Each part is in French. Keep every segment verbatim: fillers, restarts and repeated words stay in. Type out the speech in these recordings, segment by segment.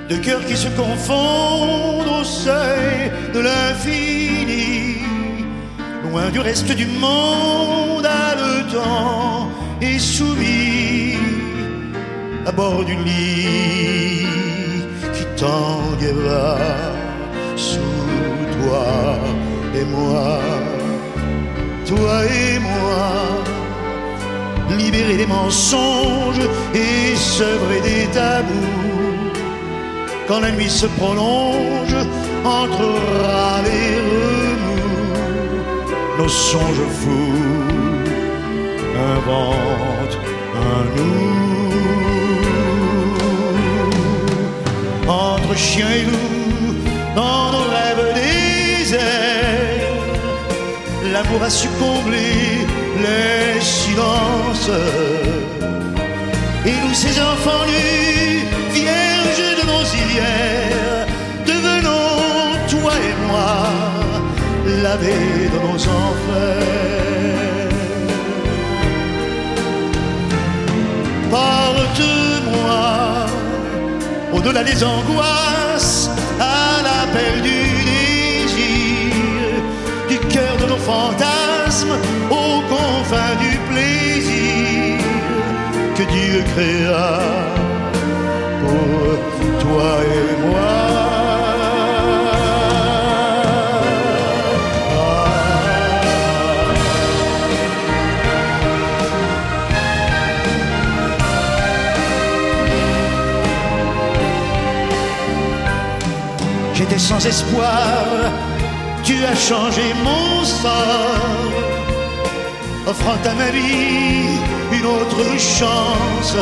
de cœurs qui se confondent au seuil de l'infini, loin du reste du monde, haletant et soumis, à bord du lit qui tanguera sous toi et moi, toi et moi, libérés des mensonges et sevrés des tabous. Quand la nuit se prolonge entre râles et remous, nos songes fous inventent un nous. Entre chien et loup, dans nos rêves déserts, l'amour a su combler les silences. Et nous, ces enfants nus, vierges de nos ilières, devenons, toi et moi, lavés de nos enfers. Porte-moi au-delà des angoisses, à l'appel du désir, du cœur de nos fantasmes, aux confins du plaisir que Dieu créa pour toi et moi. J'étais sans espoir, tu as changé mon sort, offrant à ma vie une autre chance.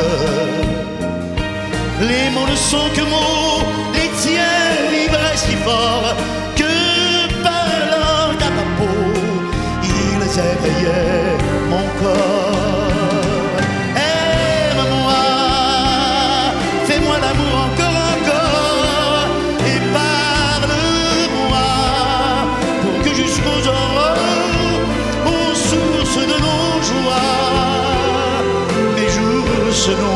Les mots ne sont que mots, les tiens vibraient si fort que parlant à ma peau, ils éveillaient mon corps. Aime-moi, fais-moi l'amour encore, encore, et parle-moi pour que jusqu'aux aurores, aux sources de nos joies, mes jours se noient